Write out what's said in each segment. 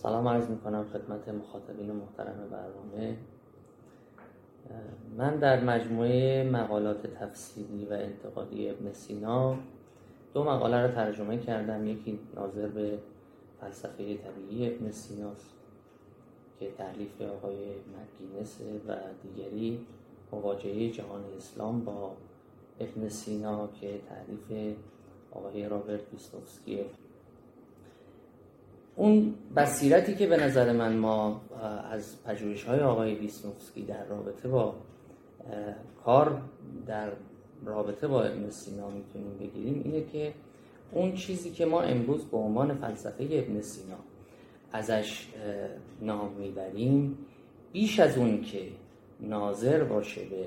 سلام عرض میکنم خدمت مخاطبین محترم برنامه. من در مجموعه مقالات تفسیری و انتقادی ابن سینا 2 مقاله را ترجمه کردم. یکی ناظر به فلسفه طبیعی ابن سیناست که تألیف آقای مکگینس و دیگری مواجهه جهان اسلام با ابن سینا که تألیف آقای رابرت ویسنوفسکیه. اون بصیرتی که به نظر من ما از پژوهش‌های آقای ویسنوفسکی در رابطه با کار در رابطه با ابن سینا میتونیم بگیریم اینه که اون چیزی که ما امروز به عنوان فلسفه ابن سینا ازش نام میبریم، بیش از اون که ناظر باشه به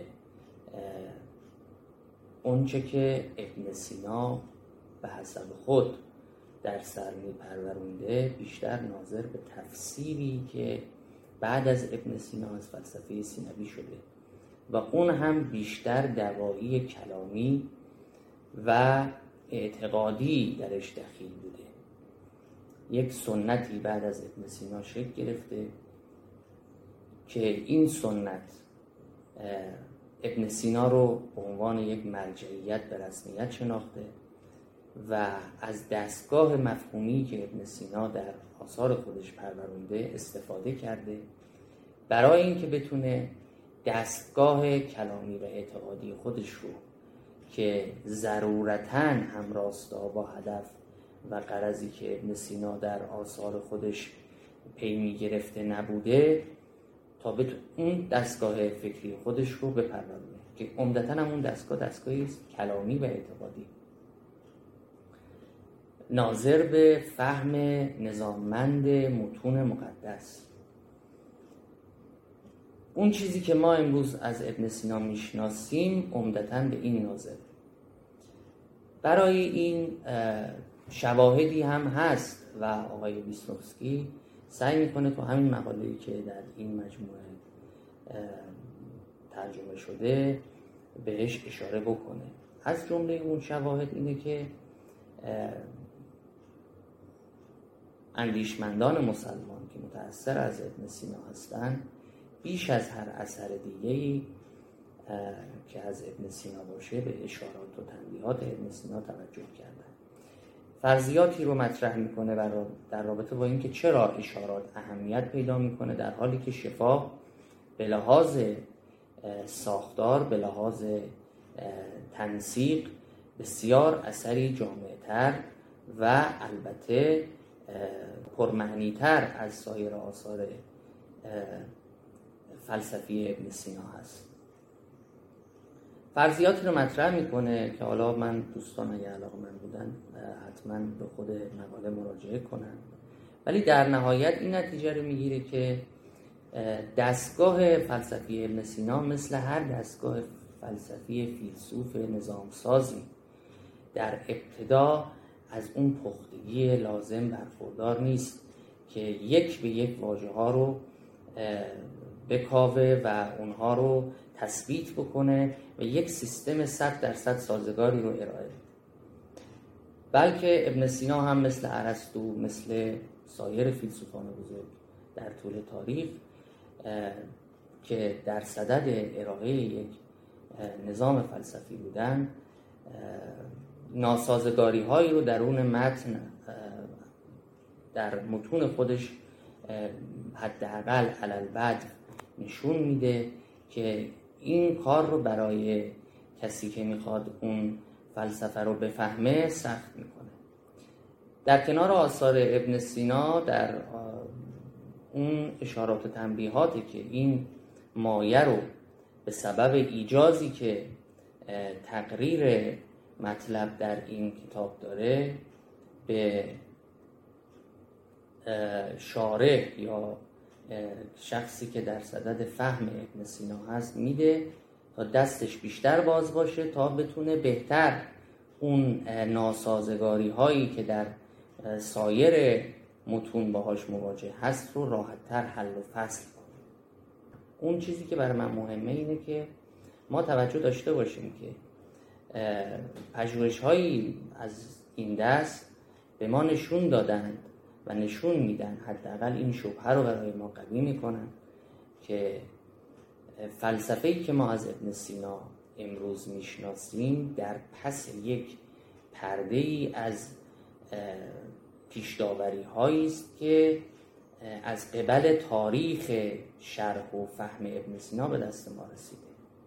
اونچه که ابن سینا به حسب خود در سر میپرورونده، بیشتر ناظر به تفسیری که بعد از ابن سینا از فلسفه سینوی شده و اون هم بیشتر دوایی کلامی و اعتقادی درش دخیل بوده. یک سنتی بعد از ابن سینا شکل گرفته که این سنت ابن سینا رو به عنوان یک مرجعیت به رسمیت شناخته و از دستگاه مفهومی که ابن سینا در آثار خودش پرورونده استفاده کرده برای اینکه بتونه دستگاه کلامی و اعتقادی خودش رو که ضرورتاً هم راستا با هدف و غرضی که ابن سینا در آثار خودش پی می گرفته نبوده، تا بتونه اون دستگاه فکری خودش رو بپرورونه که عمدتاً هم اون دستگاهی است کلامی و اعتقادی، ناظر به فهم نظاممند متون مقدس. اون چیزی که ما امروز از ابن سینا میشناسیم عمدتاً به این ناظر. برای این شواهدی هم هست و آقای ویسنوفسکی سعی میکنه تو همین مقاله‌ای که در این مجموعه ترجمه شده بهش اشاره بکنه. از جمله اون شواهد اینه که اندیشمندان مسلمان که متأثر از ابن سینا هستند بیش از هر اثر دیگه‌ای که از ابن سینا باشه به اشارات و تنبیهات ابن سینا توجه کردن. فرضیاتی رو مطرح میکنه در رابطه با اینکه چرا اشارات اهمیت پیدا میکنه، در حالی که شفا به لحاظ ساختار، به لحاظ تنسیق بسیار اثری جامع‌تر و البته پرمعنی‌تر از سایر آثار فلسفی ابن سینا هست. فرضیاتی رو مطرح میکنه که حالا من دوستان اگه علاقه‌مند بودن حتما به خود مقاله مراجعه کنن، ولی در نهایت این نتیجه رو میگیره که دستگاه فلسفی ابن سینا مثل هر دستگاه فلسفی فیلسوف نظامسازی در ابتدا از اون پختگی لازم برخوردار نیست که یک به یک واژه ها رو بکاوه و اونها رو تثبیت بکنه و یک سیستم 100% سازگاری رو ارائه بده، بلکه ابن سینا هم مثل ارسطو، مثل سایر فیلسوفان بزرگ در طول تاریخ که در صدد ارائه یک نظام فلسفی بودن، ناسازگاری هایی رو درون متن در متون خودش حداقل علالبدء نشون میده که این کار رو برای کسی که میخواد اون فلسفه رو بفهمه سخت میکنه. در کنار آثار ابن سینا در اون اشارات و تنبیهاتی که این مایه رو به سبب ایجازی که تقریر مطلب در این کتاب داره به شارح یا شخصی که در صدد فهم ابن سینا هست میده تا دستش بیشتر باز باشه تا بتونه بهتر اون ناسازگاری هایی که در سایر متون باهاش مواجه هست رو راحت‌تر حل و فصل کنه. اون چیزی که برای من مهمه اینه که ما توجه داشته باشیم که پژوهش‌هایی از این دست به ما نشون دادند و نشون میدن، حداقل این شبهه رو برای ما قوی میکنن که فلسفه‌ای که ما از ابن سینا امروز میشناسیم در پس یک پرده‌ای از پیش‌داوری هایی است که از قبل تاریخ شرح و فهم ابن سینا به دست ما رسیده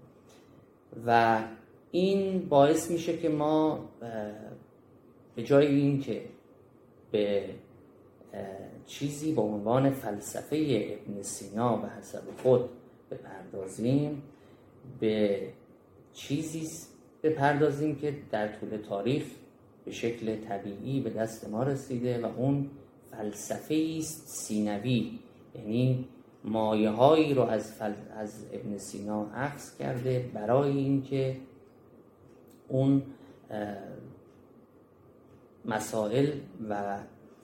و این باعث میشه که ما به جای این که به چیزی با عنوان فلسفه ابن سینا به حسب خود بپردازیم، به چیزی بپردازیم که در طول تاریخ به شکل طبیعی به دست ما رسیده و اون فلسفه است سینوی، یعنی مایه هایی رو از ابن سینا اخذ کرده برای اینکه اون مسائل و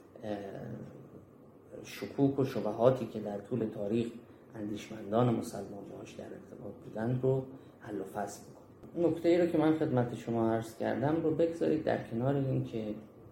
شکوک و شبهاتی که در طول تاریخ اندیشمندان مسلمان باهاش در ارتباط بودن رو حل و فصل میکنه. نکته ای رو که من خدمت شما عرض کردم رو بگذارید در کنار این که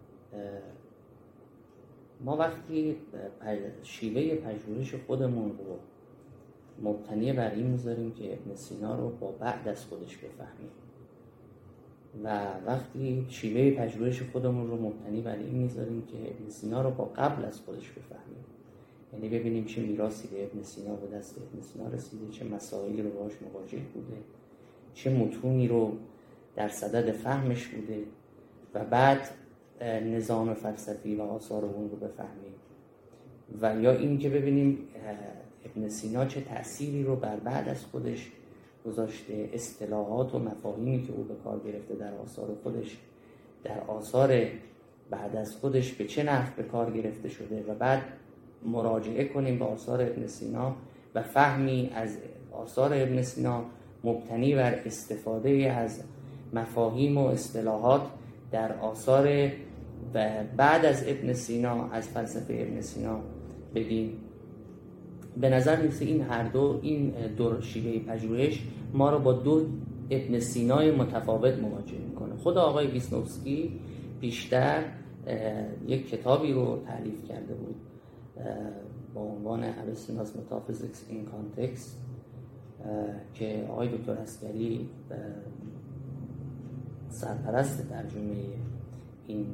ما وقتی شیوه پژوهش خودمون رو مبتنی بر این میذاریم که ابن سینا رو با بعد از خودش بفهمیم و وقتی شیوه پژوهش خودمون رو مبتنی بر این میذاریم که ابن سینا رو با قبل از خودش بفهمیم، یعنی ببینیم چه میراثی به ابن سینا به دست ابن سینا رسیده، چه مسائلی رو باهاش مواجه بوده، چه متونی رو در صدد فهمش بوده و بعد نظام فلسفی و آثار اون رو بفهمیم، و یا این که ببینیم ابن سینا چه تأثیری رو بر بعد از خودش گذاشته، اصطلاحات و مفاهیمی که او به کار گرفته در آثار خودش، در آثار بعد از خودش به چه نحو به کار گرفته شده و بعد مراجعه کنیم به آثار ابن سینا و فهمی از آثار ابن سینا مبتنی بر استفاده از مفاهیم و اصطلاحات در آثار بعد از ابن سینا، از فلسفه ابن سینا بدیم. به نظر میرسه این هر دو، این دو شیوه پژوهش ما رو با دو ابن سینای متفاوت مواجه میکنه. خود آقای ویسنوفسکی بیشتر یک کتابی رو تألیف کرده بود با عنوان ابستیناس متافیزیکس این کانتکست که آقای دکتر عسکری سرپرست ترجمه این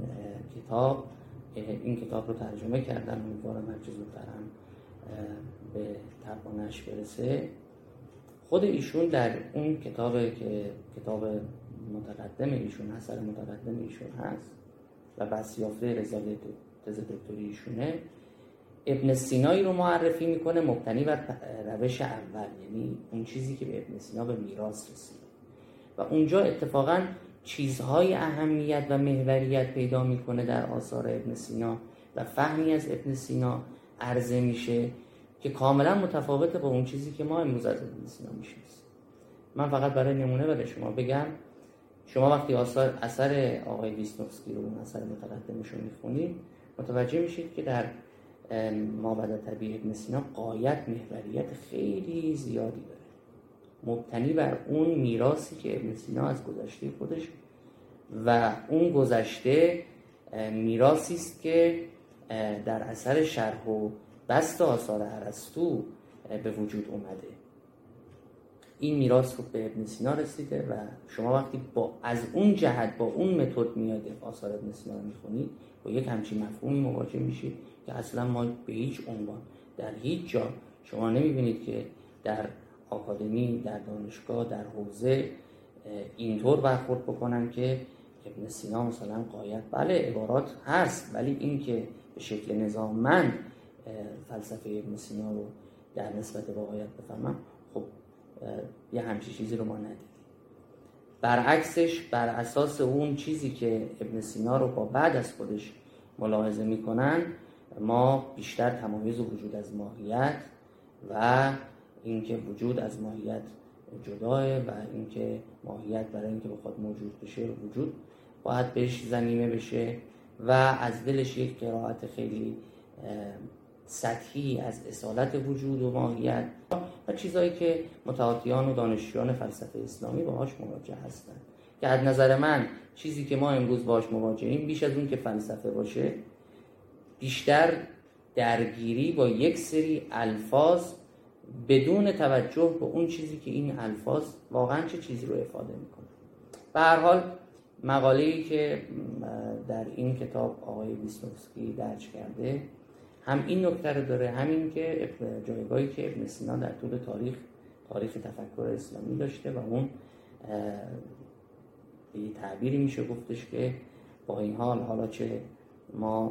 کتاب رو ترجمه کردن. امیدوارم هر چه زودتر هم به ترجمه‌اش برسه. خود ایشون در اون کتابی که کتاب متقدم ایشون، اثر متقدم ایشون هست و بس یافته رساله تز دکتری ایشونه، ابن سینایی رو معرفی میکنه مبتنی بر روش اول، یعنی اون چیزی که به ابن سینا به میراث رسیده و اونجا اتفاقاً چیزهای اهمیت و محوریت پیدا میکنه در آثار ابن سینا و فهمی از ابن سینا عرضه میشه که کاملا متفاوته با اون چیزی که ما امروز از ابن سینا میشناسیم. من فقط برای نمونه برای شما بگم، شما وقتی اثر آقای ویسنوفسکی رو، اون اثر متقدمش رو میخونید، متوجه میشید که در مابعد طبیعی ابن سینا غایت محوریت خیلی زیادی داره، مبتنی بر اون میراثی که ابن سینا از گذشته خودش و اون گذشته میراثی است که در اثر شرح و بسط آثار ارسطو به وجود اومده. این میراث رو به ابن سینا رسیده و شما وقتی از اون جهت با اون متد میاد آثار ابن سینا رو میخونید، با یک همچین مفهومی مواجه میشید که اصلا ما به هیچ عنوان در هیچ جا شما نمیبینید که در آکادمی، در دانشگاه، در حوزه اینطور برخورد بکنن که ابن سینا مثلا غایت، بله عبارات هست، ولی این که به شکل نظاممند فلسفه ابن سینا رو در نسبت با غایت بفهمم، خب یه همچین چیزی رو ما ندیدیم. برعکسش، بر اساس اون چیزی که ابن سینا رو با بعد از خودش ملاحظه میکنن، ما بیشتر تمایز وجود از ماهیت و اینکه وجود از ماهیت جداه و اینکه ماهیت برای اینکه بخواد موجود بشه وجود باید بهش ضمیمه بشه و از دلش یک قرائت خیلی سطحی از اصالت وجود و ماهیت و چیزایی که متعاطیان و دانشجویان فلسفه اسلامی باهاش مواجه هستن، که از نظر من چیزی که ما امروز باهاش مواجهیم بیش از اون که فلسفه باشه بیشتر درگیری با یک سری الفاظ بدون توجه به اون چیزی که این الفاظ واقعا چه چیزی رو افاده میکنه. به هر حال مقاله‌ای که در این کتاب آقای ویسنوفسکی درج کرده هم این نکته رو داره، همین که جایگاهی که ابن سینا در طول تاریخ تفکر اسلامی داشته و اون به یه تعبیری میشه گفتش که با این حالا چه ما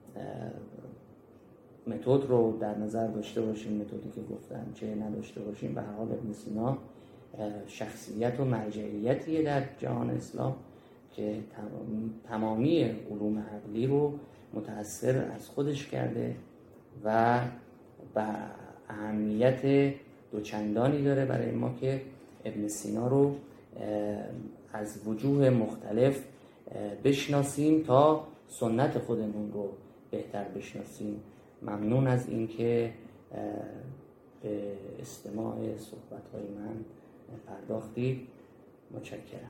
متد رو در نظر داشته باشیم، متدی که گفتم، چه نداشته باشیم، به هر حال ابن سینا شخصیت و مرجعیتیه در جهان اسلام که تمامی علوم عقلی رو متأثر از خودش کرده و با اهمیت دوچندانی داره برای ما که ابن سینا رو از وجوه مختلف بشناسیم تا سنت خودمون رو بهتر بشناسیم. ممنون از اینکه به استماع صحبت‌های من پرداختید. متشکرم.